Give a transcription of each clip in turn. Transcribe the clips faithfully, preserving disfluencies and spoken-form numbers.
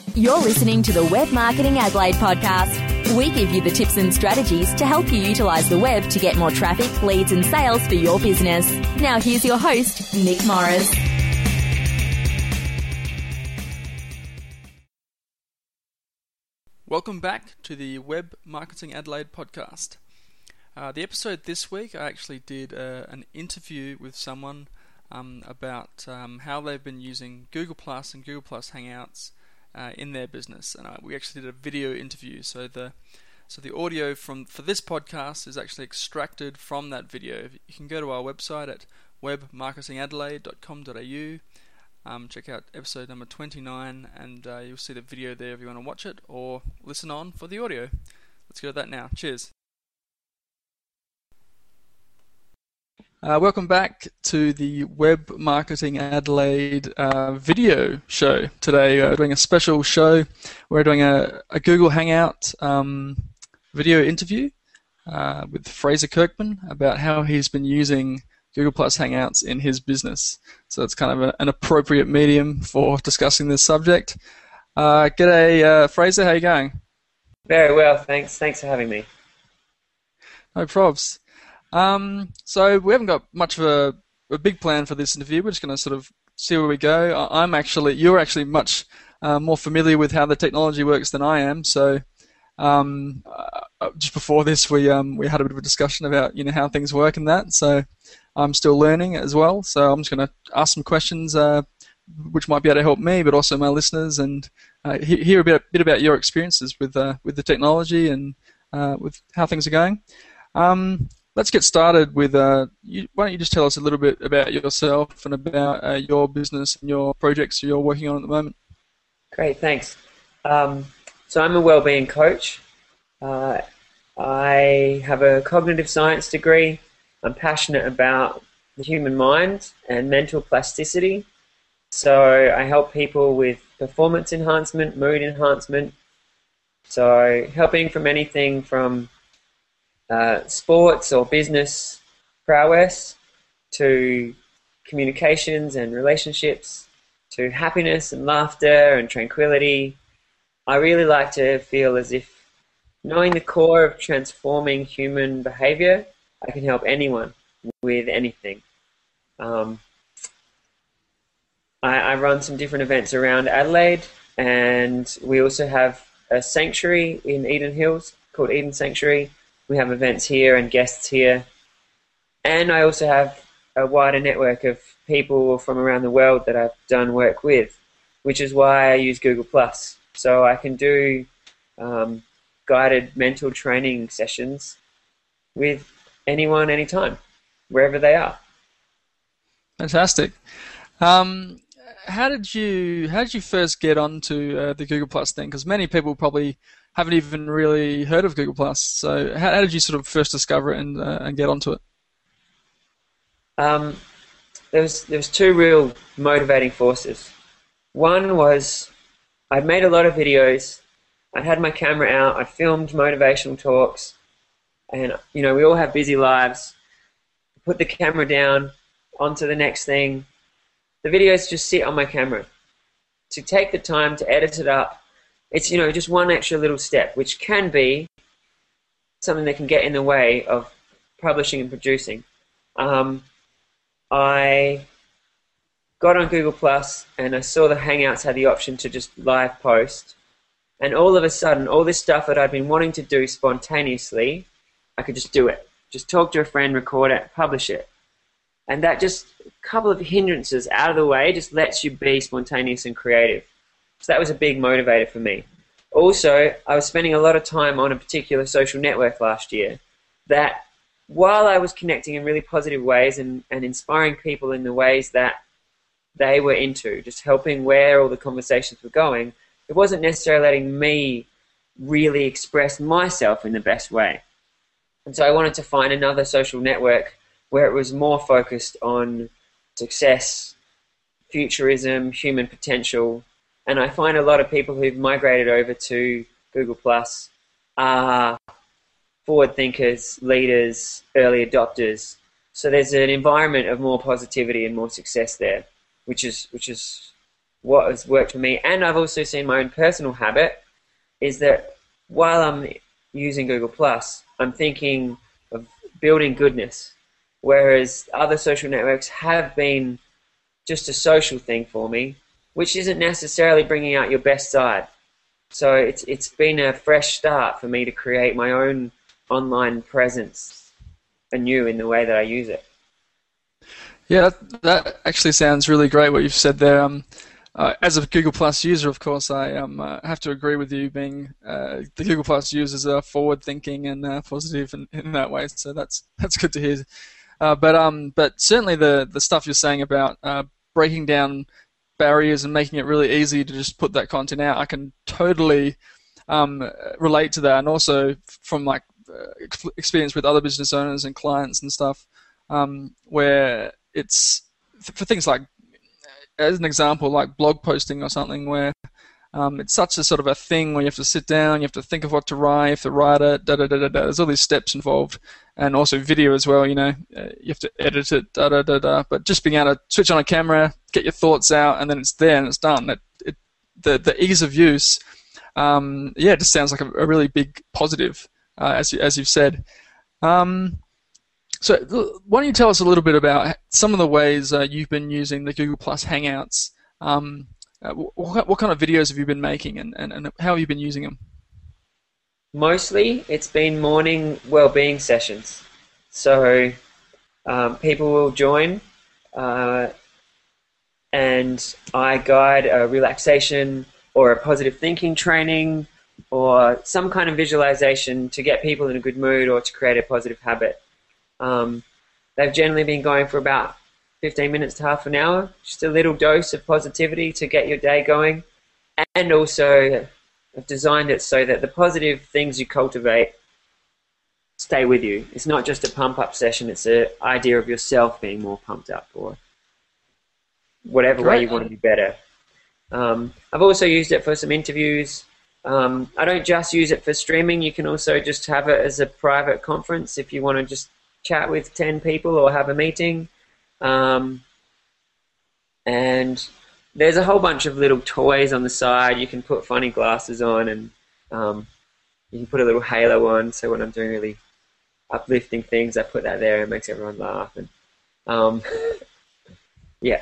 You're listening to the Web Marketing Adelaide podcast. We give you the tips and strategies to help you utilise the web to get more traffic, leads and sales for your business. Now here's your host, Nick Morris. Welcome back to the Web Marketing Adelaide podcast. Uh, the episode this week, I actually did uh, an interview with someone um, about um, how they've been using Google Plus and Google Plus Hangouts uh, in their business, and uh, we actually did a video interview. So the so the audio from for this podcast is actually extracted from that video. You can go to our website at web marketing adelaide dot com dot a u. Um, check out episode number twenty-nine, and uh, you'll see the video there if you want to watch it or listen on for the audio. Let's go to that now. Cheers. Uh, welcome back to the Web Marketing Adelaide uh, video show. Today we're doing a special show. We're doing a, a Google Hangout um, video interview uh, with Fraser Kirkman about how he's been using Google Plus Hangouts in his business. So it's kind of a, an appropriate medium for discussing this subject. Uh, g'day, uh, Fraser. How you going? Very well, thanks. Thanks for having me. No probs. Um, so we haven't got much of a, a big plan for this interview. We're just going to sort of see where we go. I, I'm actually, you're actually much uh, more familiar with how the technology works than I am. So um, uh, just before this, we um, we had a bit of a discussion about you know how things work and that. So I'm still learning as well. So I'm just going to ask some questions uh, which might be able to help me, but also my listeners, and uh, he- hear a bit, bit about your experiences with uh, with the technology and uh, with how things are going. Um, Let's get started with, uh, you, why don't you just tell us a little bit about yourself and about uh, your business and your projects you're working on at the moment. Great, thanks. Um, so I'm a wellbeing coach. Uh, I have a cognitive science degree. I'm passionate about the human mind and mental plasticity. So I help people with performance enhancement, mood enhancement. So helping from anything from Uh, sports or business prowess to communications and relationships to happiness and laughter and tranquility. I really like to feel as if knowing the core of transforming human behavior, I can help anyone with anything. Um, I, I run some different events around Adelaide, and we also have a sanctuary in Eden Hills called Eden Sanctuary. We have events here and guests here. And I also have a wider network of people from around the world that I've done work with, which is why I use Google Plus. So I can do um, guided mental training sessions with anyone, anytime, wherever they are. Fantastic. Um, how did you how did you first get onto uh, the Google Plus thing? Because many people probably haven't even really heard of Google Plus. So how, how did you sort of first discover it and uh, and get onto it? Um, there was there was two real motivating forces. One was I'd made a lot of videos. I'd had my camera out. I'd filmed motivational talks, and you know we all have busy lives. Put the camera down, onto the next thing. The videos just sit on my camera. To take the time to edit it up, it's, you know, just one extra little step, which can be something that can get in the way of publishing and producing. Um, I got on Google Plus and I saw the Hangouts had the option to just live post. And all of a sudden, all this stuff that I'd been wanting to do spontaneously, I could just do it. Just talk to a friend, record it, publish it. And that just, a couple of hindrances out of the way, just lets you be spontaneous and creative. So that was a big motivator for me. Also, I was spending a lot of time on a particular social network last year that while I was connecting in really positive ways and, and inspiring people in the ways that they were into, just helping where all the conversations were going, it wasn't necessarily letting me really express myself in the best way. And so I wanted to find another social network where it was more focused on success, futurism, human potential. And I find a lot of people who've migrated over to Google Plus are forward thinkers, leaders, early adopters. So there's an environment of more positivity and more success there, which is which is what has worked for me, and I've also seen my own personal habit, is that while I'm using Google Plus, I'm thinking of building goodness, whereas other social networks have been just a social thing for me, which isn't necessarily bringing out your best side. So it's it's been a fresh start for me to create my own online presence anew in the way that I use it. Yeah, that, that actually sounds really great what you've said there. Um, uh, as a Google Plus user, of course, I um, uh, have to agree with you. Being uh, the Google Plus users are forward-thinking and uh, positive in, in that way, so that's that's good to hear. Uh, but um, but certainly the the stuff you're saying about uh, breaking down barriers and making it really easy to just put that content out, I can totally um, relate to that, and also from like uh, experience with other business owners and clients and stuff, um, where it's for things like, as an example, like blog posting or something, where um, it's such a sort of a thing where you have to sit down, you have to think of what to write, you have to write it, da da da da da. There's all these steps involved, and also video as well. You know, uh, you have to edit it, da da da da. But just being able to switch on a camera, get your thoughts out, and then it's there and it's done. It, it, the the ease of use, um, yeah, it just sounds like a, a really big positive, uh, as you, as you've said. Um, So why don't you tell us a little bit about some of the ways uh, you've been using the Google Plus Hangouts? Um, uh, what, what kind of videos have you been making, and, and, and how have you been using them? Mostly it's been morning well-being sessions. So um, people will join uh, and I guide a relaxation or a positive thinking training or some kind of visualization to get people in a good mood or to create a positive habit. Um, they've generally been going for about fifteen minutes to half an hour, just a little dose of positivity to get your day going. And also I've designed it so that the positive things you cultivate stay with you. It's not just a pump-up session, it's an idea of yourself being more pumped up or whatever way you want to be better. Um, I've also used it for some interviews. Um, I don't just use it for streaming. You can also just have it as a private conference if you want to just chat with ten people or have a meeting. Um, and there's a whole bunch of little toys on the side. You can put funny glasses on, and um, you can put a little halo on, so when I'm doing really uplifting things, I put that there and it makes everyone laugh. And um, yeah.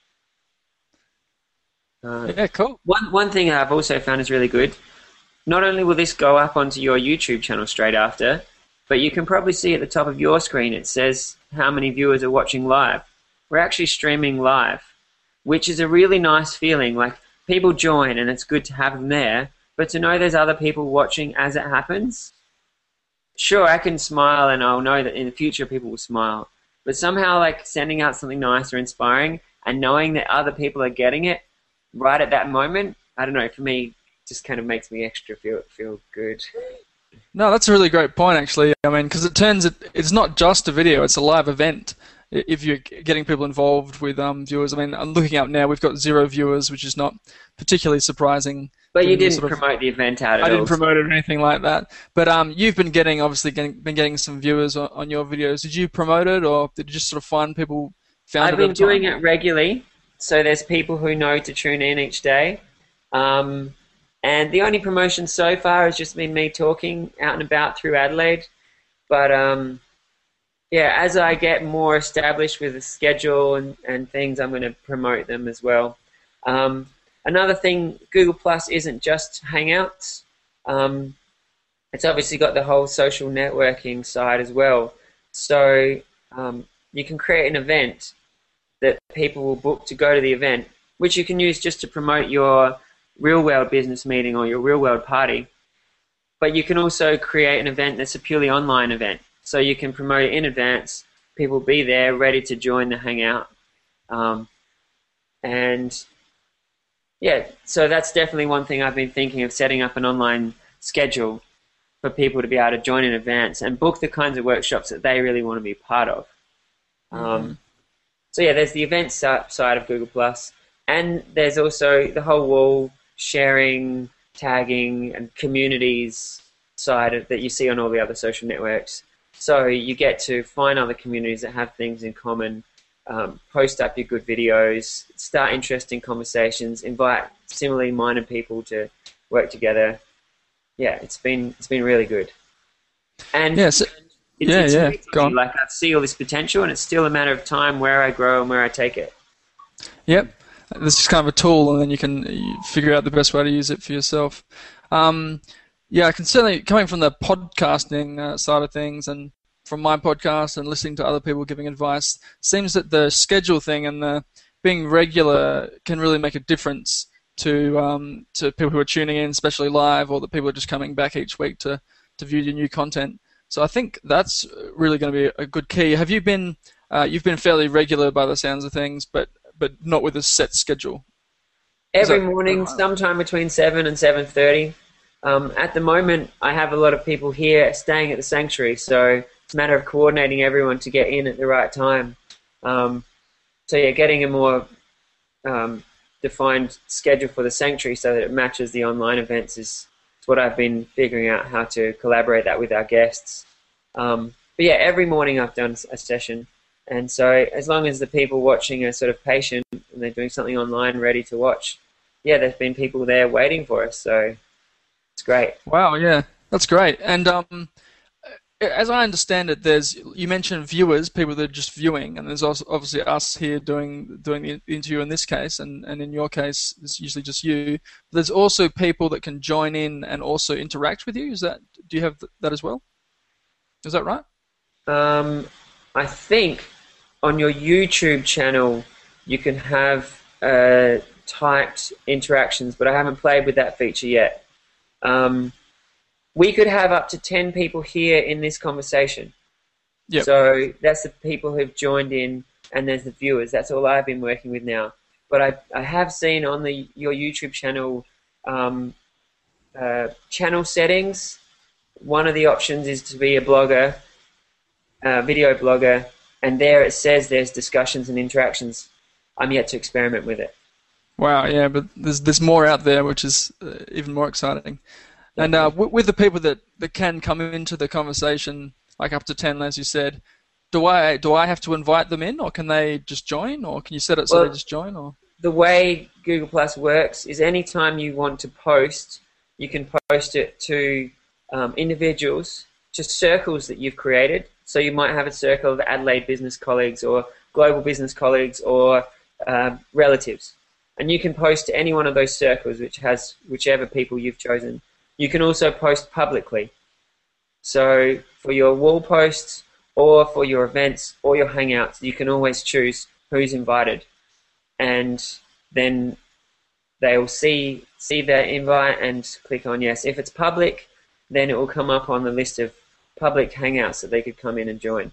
Uh, yeah, cool. One, one thing I've also found is really good, not only will this go up onto your YouTube channel straight after, but you can probably see at the top of your screen it says how many viewers are watching live. We're actually streaming live, which is a really nice feeling. Like, people join and it's good to have them there, but to know there's other people watching as it happens, sure, I can smile and I'll know that in the future people will smile, but somehow like sending out something nice or inspiring and knowing that other people are getting it right at that moment, I don't know, for me, just kind of makes me extra feel feel good. No, that's a really great point, actually. I mean, because it turns it, it's not just a video, it's a live event. If you're getting people involved with um, viewers, I mean, I'm looking up now, we've got zero viewers, which is not particularly surprising. But you didn't sort of, promote the event out at I all. didn't promote it or anything like that. But um, you've been getting, obviously, getting, been getting some viewers on, on your videos. Did you promote it, or did you just sort of find people found I've it? been doing it regularly, so there's people who know to tune in each day. Um, and the only promotion so far has just been me talking out and about through Adelaide. But um, yeah, as I get more established with the schedule and, and things, I'm going to promote them as well. Um, another thing, Google Plus isn't just Hangouts. Um, it's obviously got the whole social networking side as well. So um, you can create an event that people will book to go to the event, which you can use just to promote your real-world business meeting or your real-world party. But you can also create an event that's a purely online event. So you can promote it in advance. People will be there ready to join the Hangout. Um, and yeah, so that's definitely one thing I've been thinking of, setting up an online schedule for people to be able to join in advance and book the kinds of workshops that they really want to be part of. Um, mm-hmm. So yeah, there's the events side of Google Plus, and there's also the whole wall sharing, tagging, and communities side of, that you see on all the other social networks. So you get to find other communities that have things in common, um, post up your good videos, start interesting conversations, invite similarly minded people to work together. Yeah, it's been it's been really good. And yeah, so, it's, yeah, it's yeah. really Go on. like I see all this potential, and it's still a matter of time where I grow and where I take it. Yep. This is kind of a tool, and then you can you figure out the best way to use it for yourself. Um, yeah, I can certainly, coming from the podcasting uh, side of things and from my podcast and listening to other people giving advice, seems that the schedule thing and the being regular can really make a difference to um, to people who are tuning in, especially live, or the people who are just coming back each week to, to view your new content. So I think that's really going to be a good key. Have you been, uh, you've been fairly regular by the sounds of things, but but not with a set schedule? Every that, morning, uh, sometime between seven and seven thirty. Um, at the moment, I have a lot of people here staying at the sanctuary, so it's a matter of coordinating everyone to get in at the right time. Um, so yeah, getting a more um, defined schedule for the sanctuary so that it matches the online events is, is what I've been figuring out, how to collaborate that with our guests. Um, but yeah, every morning I've done a session. And so as long as the people watching are sort of patient and they're doing something online ready to watch, yeah, there's been people there waiting for us. So it's great. Wow, yeah, that's great. And um, as I understand it, there's, you mentioned viewers, people that are just viewing, and there's also obviously us here doing doing the interview in this case, and, and in your case, it's usually just you. There's also people that can join in and also interact with you. Is that, do you have that as well? Is that right? Um, I think on your YouTube channel, you can have uh, typed interactions, but I haven't played with that feature yet. Um, we could have up to ten people here in this conversation. Yep. So that's the people who've joined in, and there's the viewers. That's all I've been working with now. But I, I have seen on the your YouTube channel um, uh, channel settings, one of the options is to be a blogger, a video blogger, and there it says there's discussions and interactions. I'm yet to experiment with it. Wow, yeah, but there's there's more out there, which is uh, even more exciting. And uh, w- with the people that, that can come into the conversation, like up to ten, as you said, do I do I have to invite them in, or can they just join, or can you set it so well, they just join? Or the way Google Plus works is anytime you want to post, you can post it to um, individuals, just circles that you've created. So you might have a circle of Adelaide business colleagues or global business colleagues or uh, relatives. And you can post to any one of those circles, which has whichever people you've chosen. You can also post publicly. So for your wall posts or for your events or your hangouts, you can always choose who's invited. And then they will see, see their invite and click on yes. If it's public, then it will come up on the list of public hangouts that they could come in and join.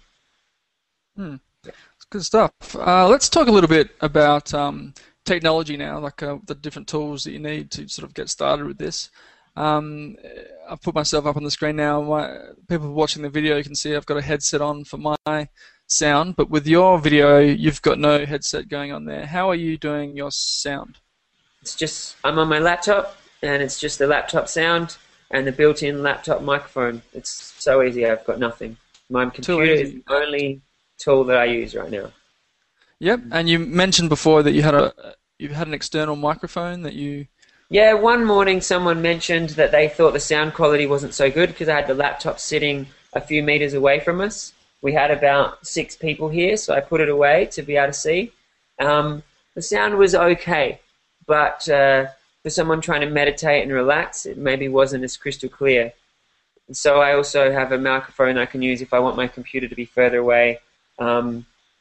Hmm. Good stuff. Uh, let's talk a little bit about um, technology now, like uh, the different tools that you need to sort of get started with this. Um, I've put myself up on the screen now. My, people watching the video can see I've got a headset on for my sound, but with your video, you've got no headset going on there. How are you doing your sound? It's just, I'm on my laptop, and it's just the laptop sound and the built-in laptop microphone. It's so easy. I've got nothing. My computer is the only tool that I use right now. Yep, and you mentioned before that you had a you had an external microphone that you... Yeah, one morning someone mentioned that they thought the sound quality wasn't so good because I had the laptop sitting a few meters away from us. We had about six people here, so I put it away to be able to see. Um, the sound was okay, but uh, for someone trying to meditate and relax, it maybe wasn't as crystal clear. And so I also have a microphone I can use if I want my computer to be further away. Um,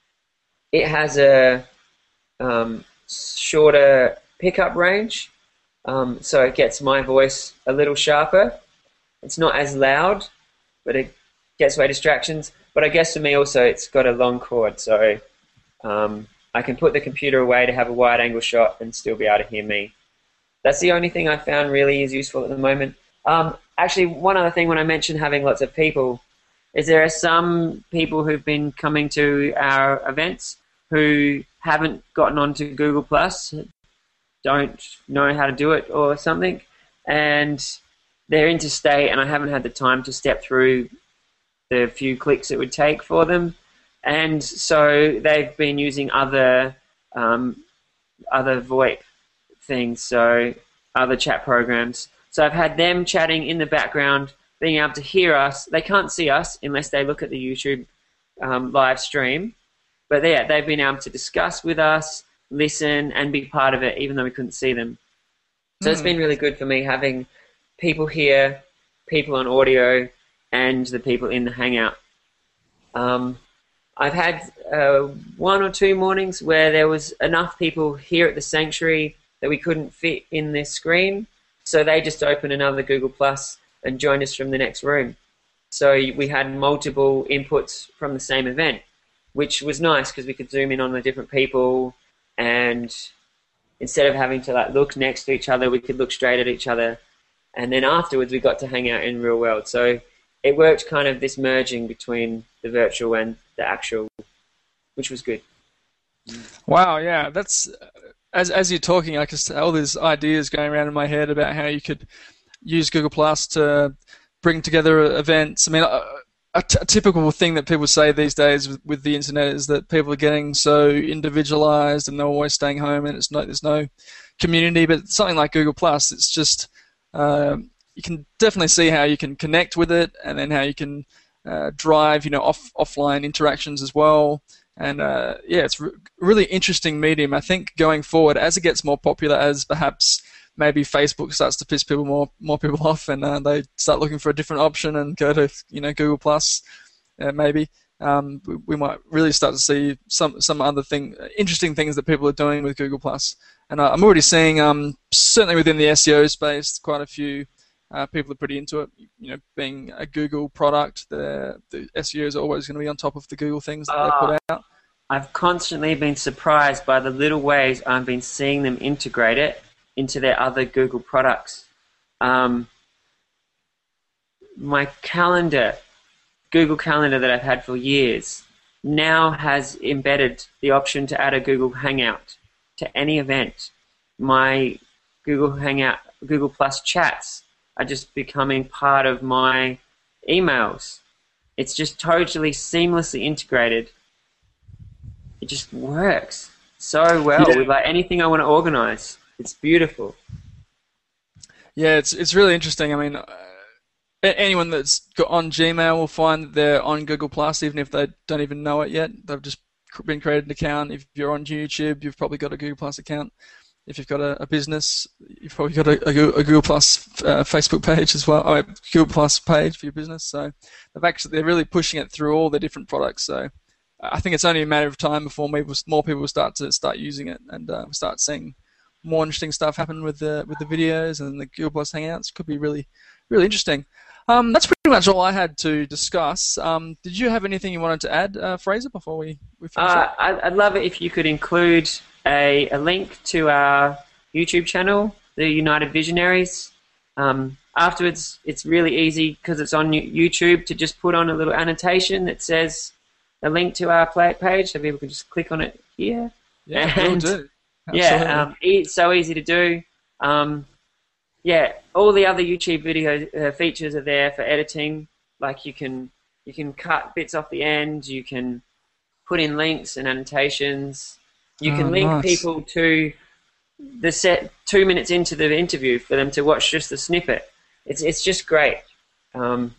it has a um, shorter pickup range, um, so it gets my voice a little sharper. It's not as loud, but it gets away distractions. But I guess for me also it's got a long cord, so um, I can put the computer away to have a wide-angle shot and still be able to hear me. That's the only thing I found really is useful at the moment. Um, actually, one other thing when I mentioned having lots of people is there are some people who've been coming to our events who haven't gotten onto Google Plus, don't know how to do it or something, and they're interstate and I haven't had the time to step through the few clicks it would take for them, and so they've been using other um, other VoIP things, so other chat programs. So I've had them chatting in the background, being able to hear us. They can't see us unless they look at the YouTube um, live stream, but yeah, they've been able to discuss with us, listen, and be part of it, even though we couldn't see them. So mm. it's been really good for me having people here, people on audio, and the people in the Hangout. Um, I've had uh, one or two mornings where there was enough people here at the Sanctuary that we couldn't fit in this screen, so they just opened another Google Plus and joined us from the next room. So we had multiple inputs from the same event, which was nice because we could zoom in on the different people, and instead of having to like look next to each other, we could look straight at each other, and then afterwards we got to hang out in real world. So it worked kind of this merging between the virtual and the actual, which was good. Wow, yeah, that's as as you're talking, I can see all these ideas going around in my head about how you could use Google Plus to bring together events. I mean, a, a, t- a typical thing that people say these days with, with the internet is that people are getting so individualized and they're always staying home and it's no, there's no community. But something like Google Plus, it's just uh, you can definitely see how you can connect with it, and then how you can uh, drive, you know, off offline interactions as well. And uh, yeah, it's a re- really interesting medium. I think going forward, as it gets more popular, as perhaps maybe Facebook starts to piss people more more people off, and uh, they start looking for a different option and go to, you know, Google Plus, uh, maybe um, we, we might really start to see some some other thing, interesting things that people are doing with Google Plus. And uh, I'm already seeing, um, certainly within the S E O space, quite a few uh, people are pretty into it. You know, being a Google product, the the S E Os are always going to be on top of the Google things that uh, they put out. I've constantly been surprised by the little ways I've been seeing them integrate it into their other Google products. Um, my calendar, Google Calendar that I've had for years, now has embedded the option to add a Google Hangout to any event. My Google Hangout, Google Plus chats are just becoming part of my emails. It's just totally seamlessly integrated. It just works so well yeah. with like anything I want to organize. It's beautiful. Yeah, it's it's really interesting. I mean, uh, anyone that's got on Gmail will find that they're on Google Plus, even if they don't even know it yet. They've just been created an account. If you're on YouTube, you've probably got a Google Plus account. If you've got a, a business, you've probably got a, a Google Plus uh, Facebook page as well. Oh, Google Plus page for your business. So they've actually they're really pushing it through all their different products. So I think it's only a matter of time before maybe more people will start to start using it and uh, start seeing more interesting stuff happen with the with the videos and the Google Plus Hangouts. Could be really, really interesting. Um, that's pretty much all I had to discuss. Um, did you have anything you wanted to add, uh, Fraser, before we, we finish uh, up? I'd love it if you could include a, a link to our YouTube channel, the United Visionaries. Um, afterwards, it's really easy because it's on YouTube to just put on a little annotation that says a link to our play page, so people can just click on it here. Yeah, and, will do. Absolutely. Yeah, um, it's so easy to do. Um, yeah, all the other YouTube video uh, features are there for editing. Like you can you can cut bits off the end. You can put in links and annotations. You oh, can link nice. people to the set two minutes into the interview for them to watch just the snippet. It's it's just great. Um,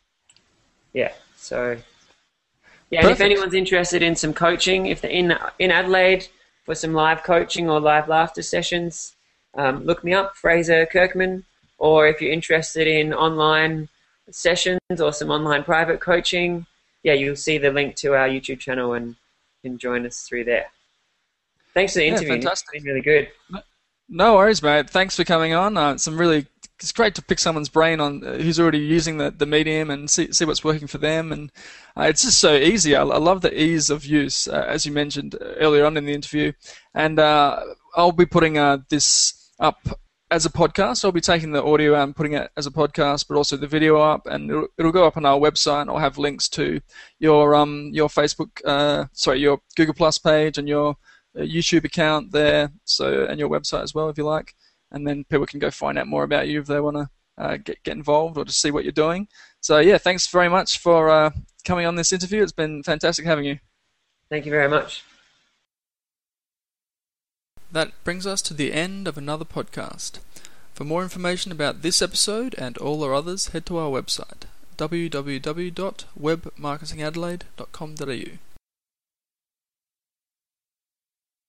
yeah, so yeah. And if anyone's interested in some coaching, if they're in in Adelaide for some live coaching or live laughter sessions, um, look me up, Fraser Kirkman. Or if you're interested in online sessions or some online private coaching, yeah, you'll see the link to our YouTube channel and you can join us through there. Thanks for the interview. Yeah, fantastic. It's been really good. No worries, mate. Thanks for coming on. Uh, some really, it's great to pick someone's brain on uh, who's already using the, the medium and see see what's working for them. And uh, it's just so easy. I, I love the ease of use, uh, as you mentioned earlier on in the interview. And uh, I'll be putting uh, this up as a podcast. I'll be taking the audio out and putting it as a podcast, but also the video up, and it'll, it'll go up on our website. And I'll have links to your um your Facebook, uh, sorry, your Google Plus page and your uh, YouTube account there, so and your website as well, if you like. And then people can go find out more about you if they want to uh, get get involved or just see what you're doing. So yeah, thanks very much for uh, coming on this interview. It's been fantastic having you. Thank you very much. That brings us to the end of another podcast. For more information about this episode and all our others, head to our website w w w dot web marketing adelaide dot com dot a u.